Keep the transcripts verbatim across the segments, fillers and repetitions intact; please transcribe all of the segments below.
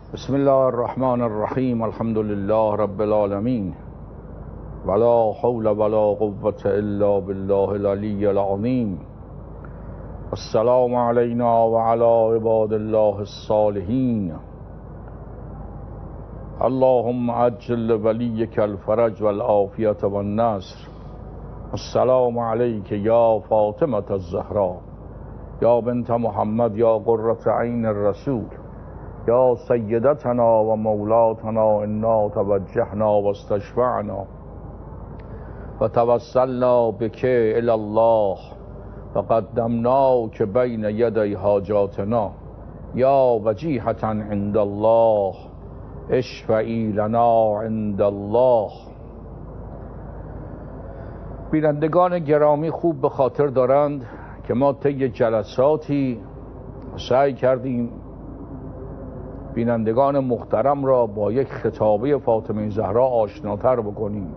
بسم الله الرحمن الرحیم. الحمد لله رب العالمین ولا حول ولا قوة الا بالله العلی العظیم. السلام علینا وعلى عباد الله الصالحین. اللهم عجل ولیک الفرج والعافیة والنصر. السلام علیک یا فاطمة الزهراء یا بنت محمد یا قرة عین الرسول یا سیدتنا و مولاتنا. انا توجهنا و استشفعنا و توسلنا بک الی الله و قدمناک بین یدی حاجاتنا یا وجیهة عند الله اشفعی لنا عند الله. بینندگان گرامی خوب به خاطر دارند که ما طی جلساتی سعی کردیم بینندگان محترم را با یک خطابه فاطمه زهرا آشناتر بکنیم.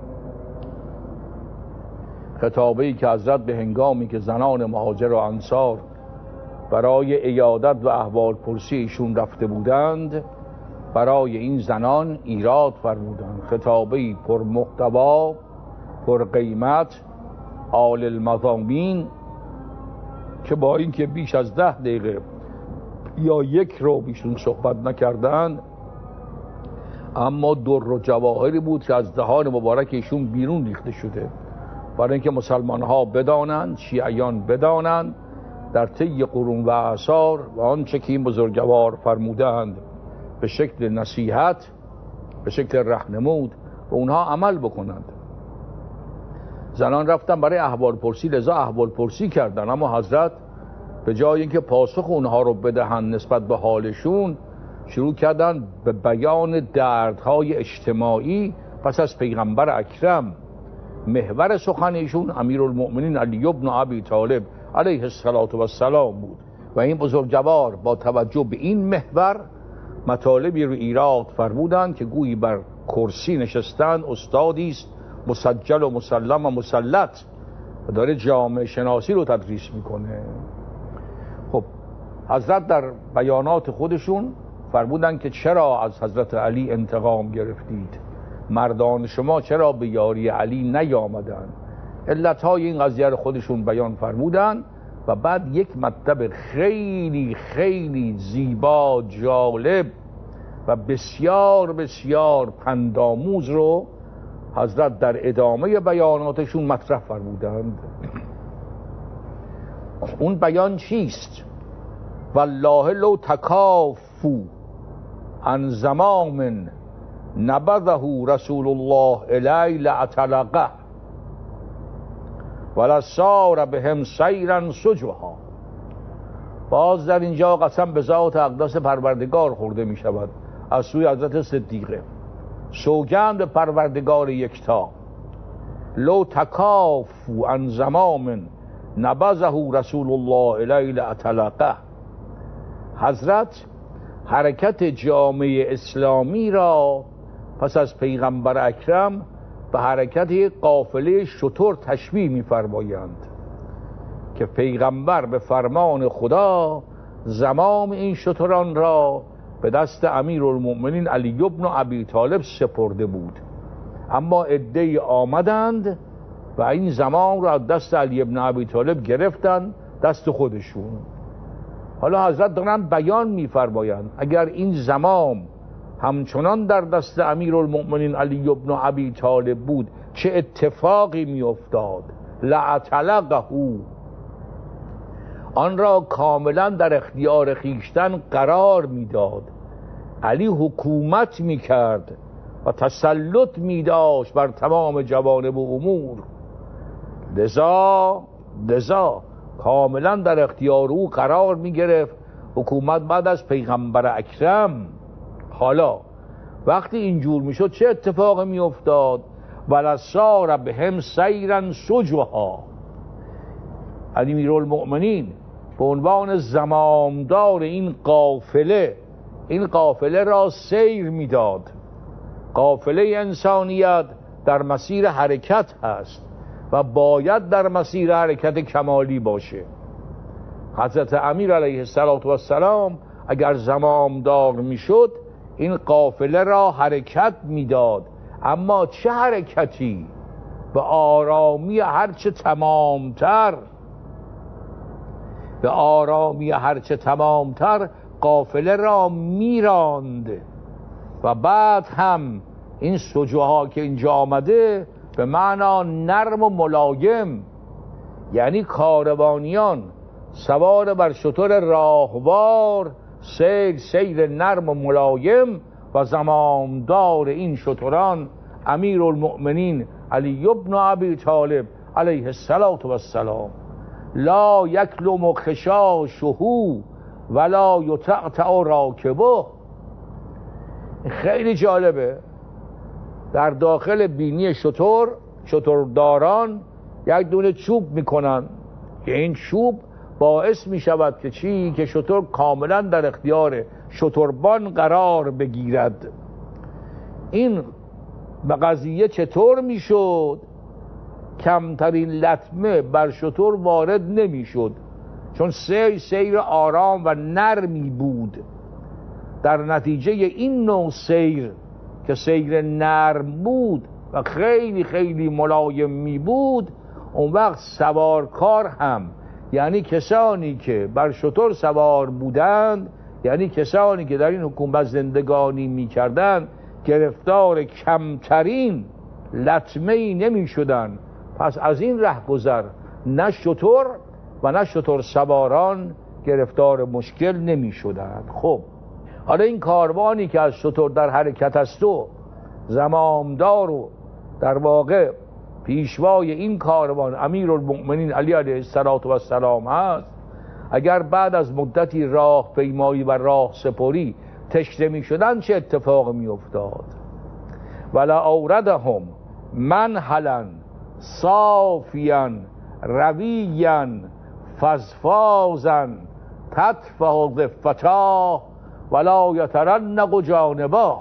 خطابه‌ای که حضرت به هنگامی که زنان مهاجر و انصار برای عیادت و احوال پرسی ایشون رفته بودند برای این زنان ایراد فرمودند. خطابه‌ای پر محتوا، پر قیمت، عالی المضامین که با اینکه بیش از ده دقیقه یا یک رو بیشون صحبت نکردن، اما در و جواهری بود که از دهان مبارک ایشون بیرون ریخته شده، برای اینکه مسلمان ها بدانند، شیعیان بدانند در طی قرون و اعصار و آنچه که این بزرگوار فرمودند به شکل نصیحت، به شکل رهنمود و اونها عمل بکنند. زنان رفتن برای احوال پرسی، لذا احوال پرسی کردن، اما حضرت به جای اینکه پاسخ اونها رو بدهند نسبت به حالشون، شروع کردن به بیان دردهای اجتماعی پس از پیغمبر اکرم. محور سخنشون امیرالمؤمنین علی بن ابی طالب علیه السلام بود و این بزرگوار با توجه به این محور مطالبی رو ایراد فرمودند که گویی بر کرسی نشستن استادی است مسجل و مسلم و مسلط و داره جامعه شناسی رو تدریس میکنه. خب حضرت در بیانات خودشون فرمودن که چرا از حضرت علی انتقام گرفتید؟ مردان شما چرا به یاری علی نیامدن؟ علتهای این قضیه رو خودشون بیان فرمودن و بعد یک مطلب خیلی خیلی زیبا، جالب و بسیار بسیار پندآموز رو حضرت در ادامه بیاناتشون مطرح فرمودند. اون بیان چیست؟ والله لو تکافو عن زمام نبذه رسول الله الی لأطلقه ولصار بهم سیرا سجها. باز در اینجا قسم به ذات اقدس پروردگار خورده می شود از سوی حضرت صدیقه. سوگند به پروردگار یکتا. لو تکافو عن زمام نبذه رسول الله الی لأطلقه. حضرت حرکت جامعه اسلامی را پس از پیغمبر اکرم به حرکت قافله شتر تشبیه می‌فرمایند که پیغمبر به فرمان خدا زمام این شتران را به دست امیرالمؤمنین علی بن ابی طالب سپرده بود، اما عده‌ای آمدند و این زمام را از دست علی بن ابی طالب گرفتن دست خودشون. حالا حضرت دارن بیان می‌فرمایند اگر این زمام همچنان در دست امیرالمؤمنین علی بن ابی طالب بود چه اتفاقی می‌افتاد؟ لأطلقه، آن را کاملا در اختیار خیشتن قرار میداد. علی حکومت میکرد و تسلط میداشت بر تمام جوانب و امور، لذا لذا کاملا در اختیار او قرار میگرفت حکومت بعد از پیغمبر اکرم. حالا وقتی اینجور میشد چه اتفاقی میافتاد؟ ولصار بهم سیرا سجها. علی امیرالمؤمنین به عنوان زمامدار این قافله این قافله را سیر میداد. قافله انسانیت در مسیر حرکت هست و باید در مسیر حرکت کمالی باشه. حضرت امیر علیه السلام اگر زمامدار میشد این قافله را حرکت میداد. اما چه حرکتی؟ به آرامی هرچه تمامتر، به آرامی هرچه تمامتر قافله را میراند. و بعد هم این سجوها که اینجا آمده به معنا نرم و ملایم، یعنی کاروانیان سوار بر شتر راهوار، سیر سیر نرم و ملایم. و زمامدار این شتران امیرالمؤمنین علی بن ابی طالب علیه السلام، لا یکلم خشاشه ولا یتعتع راکبه. خیلی جالبه، در داخل بینی شتر شترداران یک دونه چوب میکنن که این چوب باعث میشود که چی؟ که شتر کاملا در اختیار شتربان قرار بگیرد. این به قضیه چطور میشد؟ کمترین لطمه بر شتر وارد نمیشد، چون سیر سیر آرام و نرمی بود. در نتیجه این نوع سیر که سیر نرم بود و خیلی خیلی ملایم می بود، اون وقت سوارکار هم، یعنی کسانی که بر شتر سوار بودند، یعنی کسانی که در این حکومت زندگانی می کردند، گرفتار کمترین لطمه‌ای نمی شدند. پس از این رهگذر نه شتر و نه شتر سواران گرفتار مشکل نمی شدند. خب حالا این کاروانی که از شتر در حرکت است و زمامدار و در واقع پیشوای این کاروان امیرالمؤمنین علی علیه السلام هست، اگر بعد از مدتی راه پیمایی و راه سپری تشنه می شدن چه اتفاق می افتاد؟ ولا اوردهم منهلا صافیا رویا فزفازا تطفح ضفتا ولا یترنق جانبا.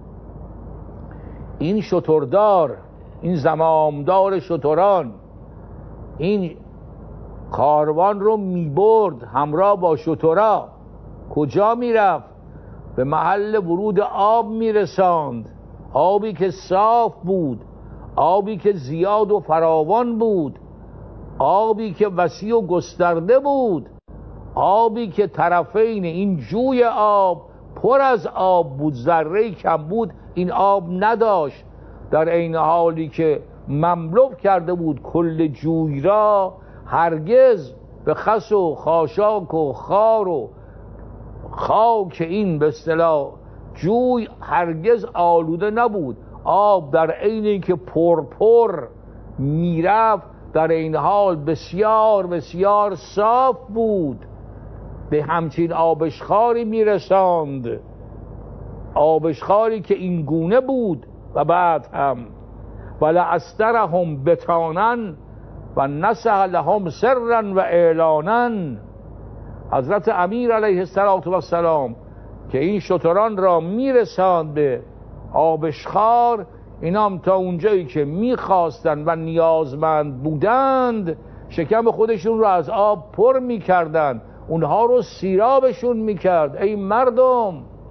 این شتردار، این زمامدار شتران، این کاروان رو میبرد همراه با شترا. کجا میرفت؟ به محل ورود آب میرساند، آبی که صاف بود، آبی که زیاد و فراوان بود، آبی که وسیع و گسترده بود، آبی که طرفین این جوی آب پر از آب بود، ذره کم بود این آب نداشت، در عین حالی که مملو کرده بود کل جوی را. هرگز به خس و خاشاک و خار و خاک این به اصطلاح جوی هرگز آلوده نبود. آب در عین اینکه پرپر میرفت، در این حال بسیار بسیار صاف بود، به همچین آبشخاری میرساند، آبشخاری که این گونه بود. و بعد هم ولا استرهم بتانن و نصح لهم سرا و اعلانا. حضرت امیر علیه السلام که این شتران را میرساند به آبشخار، اینام تا اونجایی که میخواستند و نیازمند بودند شکم خودشون رو از آب پر میکردند، اونها رو سیرابشون میکرد. ای مردم،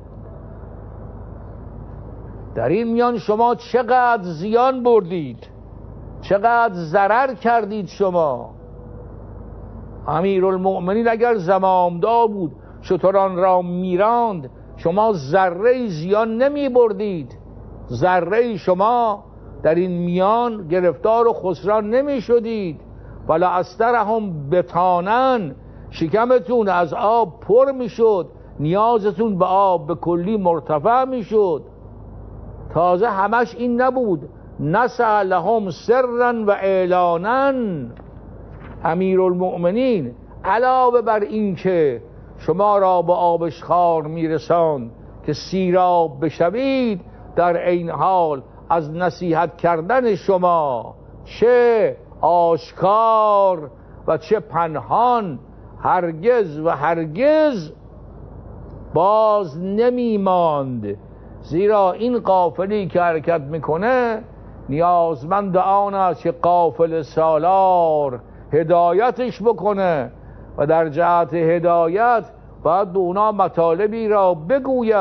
در این میان شما چقدر زیان بردید، چقدر ضرر کردید. شما امیرالمؤمنین اگر زمامدار بود شتران را میراند، شما ذره زیان نمی بردید، ذره شما در این میان گرفتار و خسران نمی شدید. ولا استرهم بتانن، شکمتون از آب پر می شد، نیازتون به آب به کلی مرتفع می شد. تازه همش این نبود، نصح لهم سرا و اعلانا. امیرالمؤمنین علاوه بر این که شما را به آبشخوار میرساند که سیراب بشوید، در این حال از نصیحت کردن شما چه آشکار و چه پنهان هرگز و هرگز باز نمی ماند. زیرا این قافلی که حرکت میکنه نیازمند آن است که قافل سالار هدایتش بکنه و در جهت هدایت باید به اونا مطالبی را بگوید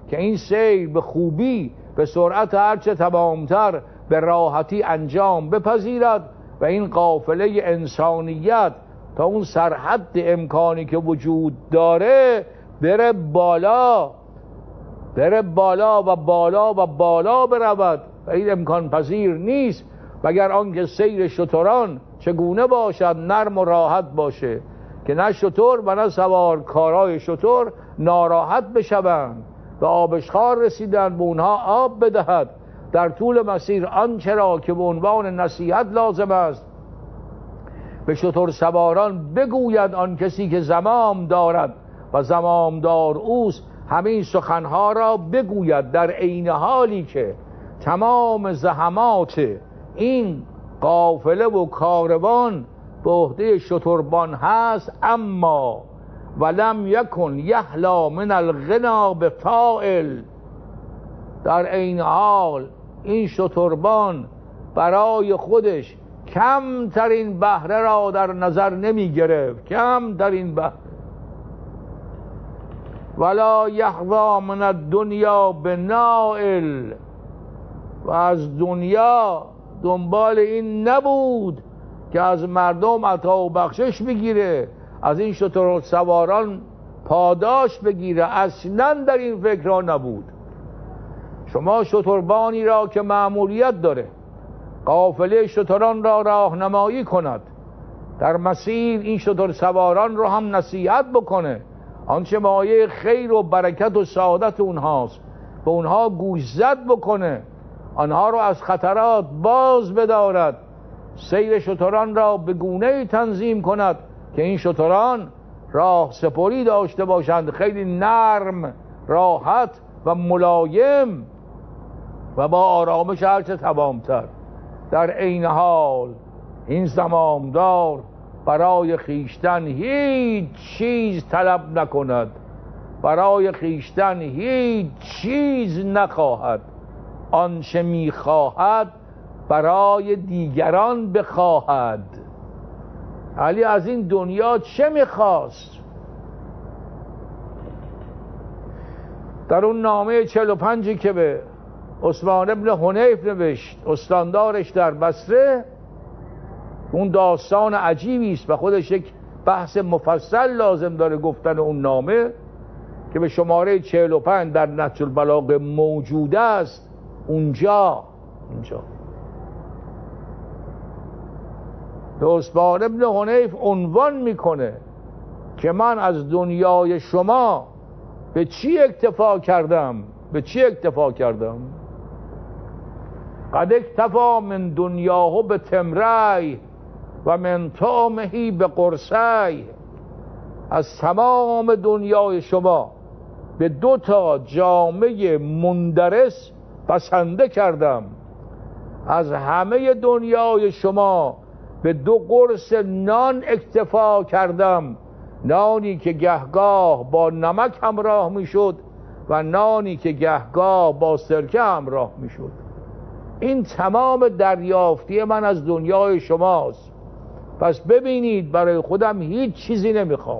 که این سیر به خوبی به سرعت هرچه تمامتر به راحتی انجام بپذیرد و این قافله انسانیت تا اون سرحد امکانی که وجود داره بره بالا بره بالا و بالا و بالا برود و این امکان پذیر نیست مگر آنکه سیر شتران چگونه باشد نرم و راحت باشه که نه شتر و نه سوار کارای شتر ناراحت بشوند و آبشخوار رسیدن به اونها آب بدهد. در طول مسیر آنچه را که به عنوان نصیحت لازم است به شتر سواران بگوید آن کسی که زمام دارد و زمامدار اوست، همین سخنها را بگوید در عین حالی که تمام زحمات این قافله و کاروان به عهده شتربان هست. اما ولم یکن یحلا من الغنا بفاعل، در عین حال این شتربان برای خودش کمترین بهره را در نظر نمی گرفت، کمترین بهره. ولا یحظا من الدنیا بنائل، و از دنیا دنبال این نبود که از مردم عطا و بخشش بگیره، از این شتر سواران پاداش بگیره، اصلا در این فکرها نبود. شما شتربانی را که مأموریت داره قافله شتران را راهنمایی کند، در مسیر این شتر سواران رو هم نصیحت بکنه، آنچه مایه خیر و برکت و سعادت اونهاست به اونها گوشزد بکنه، آنها رو از خطرات باز بدارد، سیر شتران را به گونه‌ای تنظیم کند که این شتران راه سپری داشته باشند، خیلی نرم، راحت و ملایم و با آرامش هرچه تمامتر. در عین حال این زمامدار برای خیشتن هیچ چیز طلب نکند، برای خیشتن هیچ چیز نخواهد، آنچه میخواهد برای دیگران بخواهد. علی از این دنیا چه میخواست؟ در اون نامه چهل و پنجی که به عثمان ابن حنیف نوشت، استاندارش در بصره، اون داستان عجیبی است و خودش یک بحث مفصل لازم داره گفتن اون نامه که به شماره چهل و پنج در نهج البلاغه موجود است. اونجا اونجا به عثمان ابن حنیف عنوان میکنه که من از دنیای شما به چی اکتفا کردم؟ به چی اکتفا کردم؟ قد اکتفا من دنیاه به تمری و من طعمه به قرصی، از تمام دنیای شما به دو تا جامه مندرس بسنده کردم، از همه دنیای شما به دو قرص نان اکتفا کردم، نانی که گهگاه با نمک همراه میشد و نانی که گهگاه با سرکه همراه میشد. این تمام دریافتی من از دنیای شماست. پس ببینید برای خودم هیچ چیزی نمیخوام،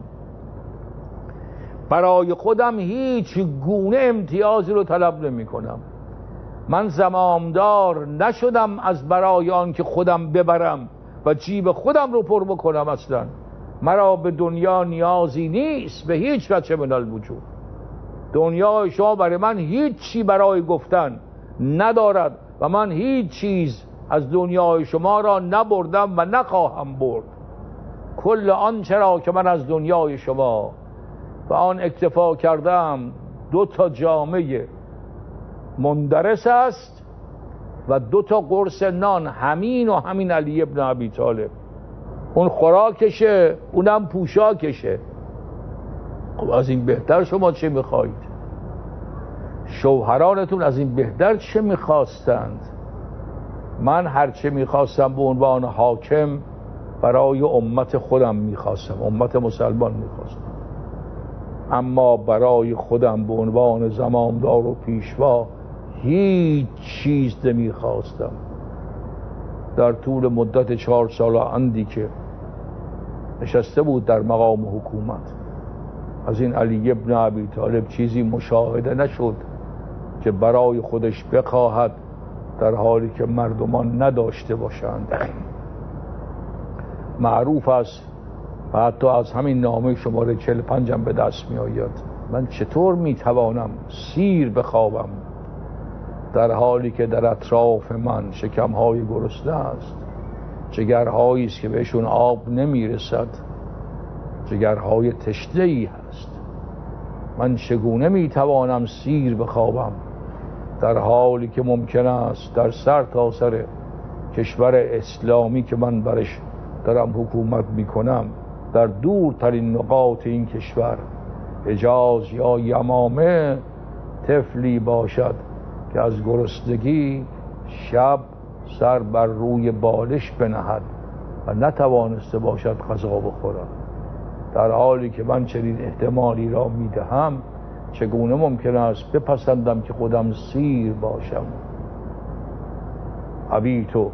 برای خودم هیچ گونه امتیازی رو طلب نمی کنم. من زمامدار نشدم از برای آن که خودم ببرم و جیب خودم رو پر بکنم. اصلا مرا به دنیا نیازی نیست به هیچ وجه من الوجود. دنیای شما برای من هیچ چی برای گفتن ندارد و من هیچ چیز از دنیای شما را نبردم و نخواهم برد. کل آنچه را که من از دنیای شما و آن اکتفا کردم دو تا جامه مندرس است و دو تا قرص نان، همین و همین علی ابن ابی طالب. اون خوراکشه، اونم پوشاکشه. خب از این بهتر شما چه میخواهید؟ شوهرانتون از این بهتر چه میخواستند؟ من هر چه میخواستم به عنوان حاکم برای امت خودم میخواستم، امت مسلمان میخواستم، اما برای خودم به عنوان زمامدار و پیشوا هیچ چیز نمیخواستم. در طول مدت چهار سال اندی که نشسته بود در مقام حکومت، از این علی ابن ابی طالب چیزی مشاهده نشد که برای خودش بخواهد در حالی که مردمان نداشته باشند. معروف است و حتی از همین نامه شماره چهل و پنج هم به دست می آید. من چطور می توانم سیر بخوابم در حالی که در اطراف من شکمهای گرسنه است، جگرهایی است که بهشون آب نمی رسد، جگرهای تشنه‌ای هست. من چگونه می توانم سیر بخوابم در حالی که ممکن است در سر تا سر کشور اسلامی که من برش دارم حکومت می کنم، در دورترین نقاط این کشور، حجاز یا یمامه، طفلی باشد که از گرسنگی شب سر بر روی بالش بنهد و نتوانسته باشد غذا بخورد. در حالی که من چنین احتمالی را میدهم، چگونه ممکن است بپسندم که خودم سیر باشم؟ ابیتو،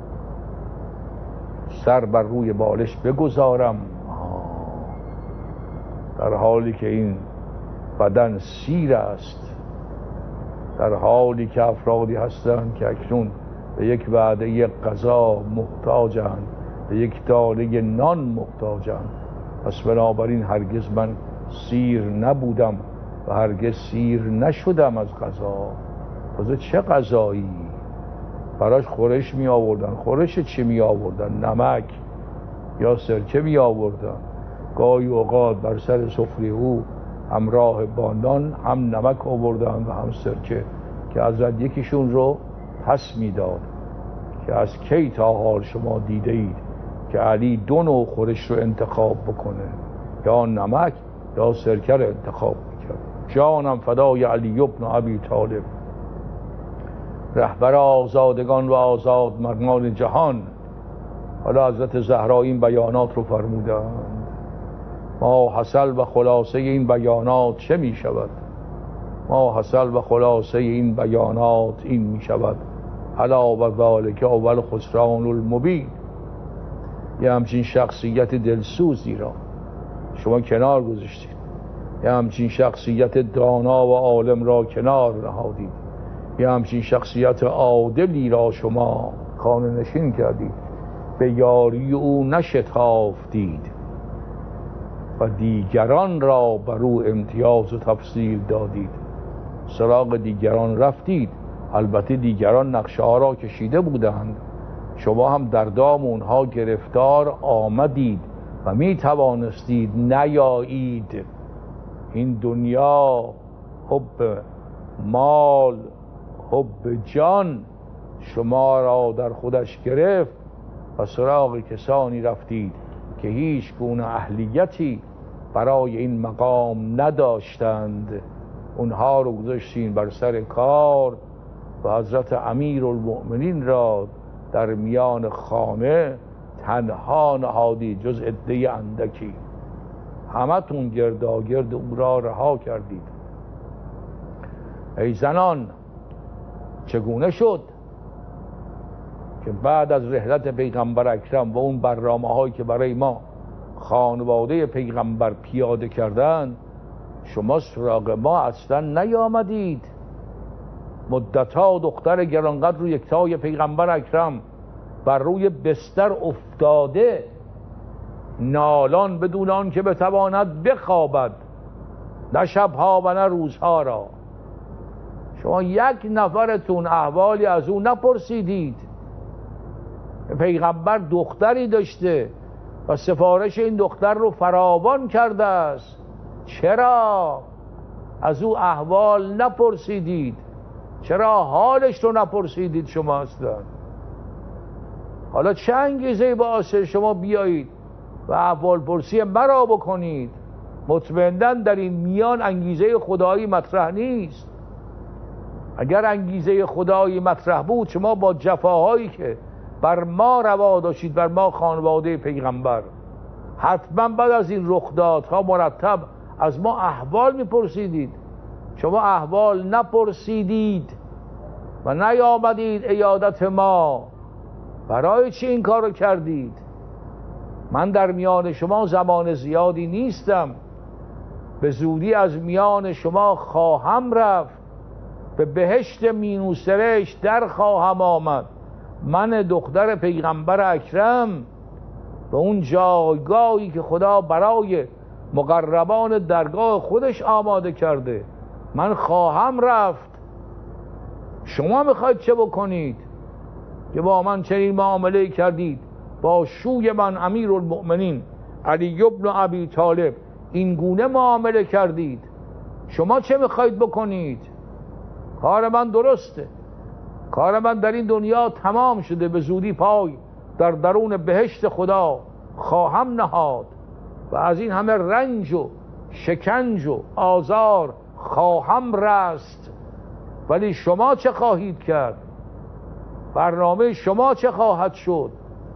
سر بر روی بالش بگذارم در حالی که این بدن سیر است، در حالی که افرادی هستند که اکنون به یک وعده یک غذا محتاجند، به یک دانه نان محتاجند. پس بنابراین هرگز من سیر نبودم و هرگز سیر نشدم از غذا. تازه چه غذایی؟ براش خورش می آوردن. خورش چی می آوردن؟ نمک یا سرکه می آوردن. گاهی اوقات بر سر سفره او همراه با نان هم نمک آوردن و هم سرکه که حضرت یکیشون رو پس می داد که از کی تا حال شما دیده اید که علی دو نوع خورش رو انتخاب بکنه، یا نمک یا سرکه رو انتخاب میکرد. جانم فدای علی ابن ابی طالب، رهبر آزادگان و آزاد مردان جهان. حالا حضرت زهرا این بیانات رو فرمودند. ما حاصل و خلاصه این بیانات چه می شود؟ ما حاصل و خلاصه این بیانات این می شود: الا و ذالک اول خسران المبین. یه همچین شخصیت دلسوزی را شما کنار گذاشتید، یه همچین شخصیت دانا و عالم را کنار نهادید، یه همچین شخصیت عادلی را شما خانه نشین کردید، به یاری او نشتافتید و دیگران را بر او امتیاز و تفضیل دادید. سراغ دیگران رفتید. البته دیگران نقشه ها را کشیده بودند، شما هم در دام اونها گرفتار آمدید و می توانستید نیایید. این دنیا حب مال، حب جان شما را در خودش گرفت و سراغ کسانی رفتید که هیچ گونه اهلیتی برای این مقام نداشتند. اونها رو گذاشتین بر سر کار و حضرت امیرالمؤمنین را در میان خانه تنها نهادید جز عده اندکی. همتون گرداگرد او را رها کردید. ای زنان، چگونه شد که بعد از رحلت پیغمبر اکرم و اون برنامه هایی که برای ما خانواده پیغمبر پیاده کردن، شما سراغ ما اصلا نیامدید؟ مدتها دختر گرانقدر رو یکتای پیغمبر اکرم بر روی بستر افتاده، نالان بدون آن که بتواند بخوابد، نه شبها و نه روزها را. شما یک نفرتون احوالی از او نپرسیدید. پیغمبر دختری داشته و سفارش این دختر رو فراوان کرده است. چرا از او احوال نپرسیدید؟ چرا حالش رو نپرسیدید شما اصلا؟ حالا چه انگیزه باعث شما بیایید و احوال پرسی مرا بکنید؟ مطمئناً در این میان انگیزه خدایی مطرح نیست. اگر انگیزه خدایی مطرح بود، شما با جفاهایی که بر ما روا داشتید، بر ما خانواده پیغمبر، حتما بعد از این رخدادها مرتب از ما احوال میپرسیدید. شما احوال نپرسیدید و نیامدید عیادت ما. برای چی این کارو کردید؟ من در میان شما زمان زیادی نیستم، به زودی از میان شما خواهم رفت به بهشت مینوسرش در خواهم آمد. من دختر پیغمبر اکرم به اون جایگاهی که خدا برای مقربان درگاه خودش آماده کرده من خواهم رفت. شما میخواید چه بکنید که با من چنین معامله کردید؟ با شوی من امیرالمؤمنین علی بن ابی طالب این گونه معامله کردید. شما چه میخواید بکنید؟ کار من درسته، کار من در این دنیا تمام شده، به زودی پای در درون بهشت خدا خواهم نهاد و از این همه رنج و شکنج و آزار خواهم رست. ولی شما چه خواهید کرد؟ برنامه شما چه خواهد شد؟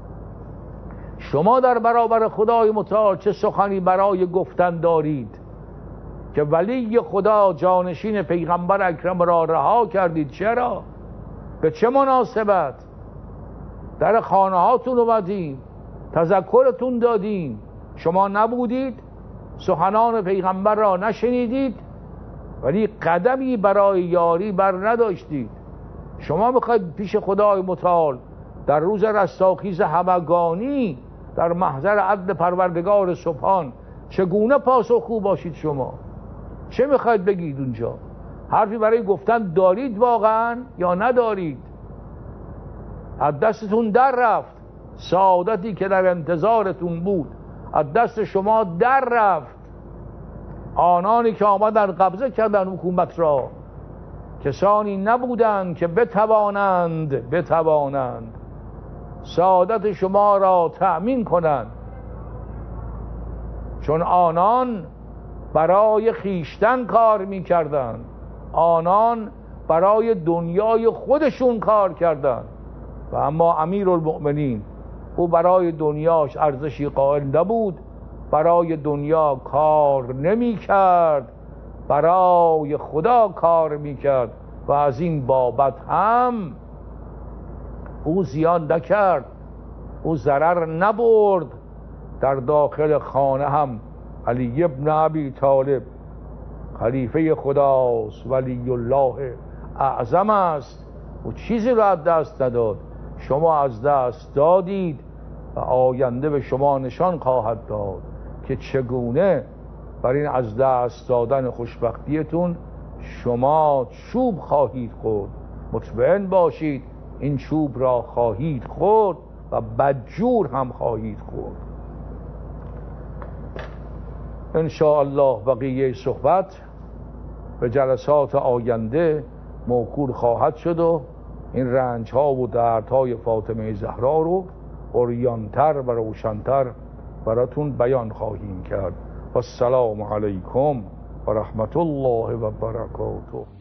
شما در برابر خدای متعال چه سخنی برای گفتن دارید که ولی خدا جانشین پیغمبر اکرم را رها کردید؟ چرا؟ به چه مناسبت؟ در خانه هاتون اومدیم، تذکرتون دادیم، شما نبودید، سخنان پیغمبر را نشنیدید، ولی قدمی برای یاری بر نداشتید. شما میخواید پیش خدای متعال در روز رستاخیز همگانی در محضر عدل پروردگار سبحان چگونه پاسخگو باشید؟ شما چه میخواید بگید اونجا؟ حرفی برای گفتن دارید واقعا یا ندارید؟ از دستتون در رفت، سعادتی که در انتظارتون بود از دست شما در رفت. آنانی که آمدن قبضه کردن حکومت را کسانی نبودند که بتوانند بتوانند سعادت شما را تأمین کنند، چون آنان برای خیشتن کار میکردند، آنان برای دنیای خودشون کار کردند. و اما امیرالمؤمنین او برای دنیاش ارزشی قائل نبود، برای دنیا کار نمی کرد، برای خدا کار می کرد و از این بابت هم او زیان نکرد، او ضرر نبرد. در داخل خانه هم علی بن ابی طالب خلیفه خداست، ولی الله اعظم است، او چیزی را از دست نداد. شما از دست دادید و آینده به شما نشان خواهد داد که چگونه بر این از دست دادن خوشبختیتون شما چوب خواهید خورد. مطمئن باشید این چوب را خواهید خورد و بدجور هم خواهید خورد. ان شاء الله بقیه صحبت به جلسات آینده موکول خواهد شد و این رنج ها و درد های فاطمه زهرا رو عریان‌تر و روشن‌تر براتون بیان خواهیم کرد. و السلام علیکم و رحمت الله و برکاته.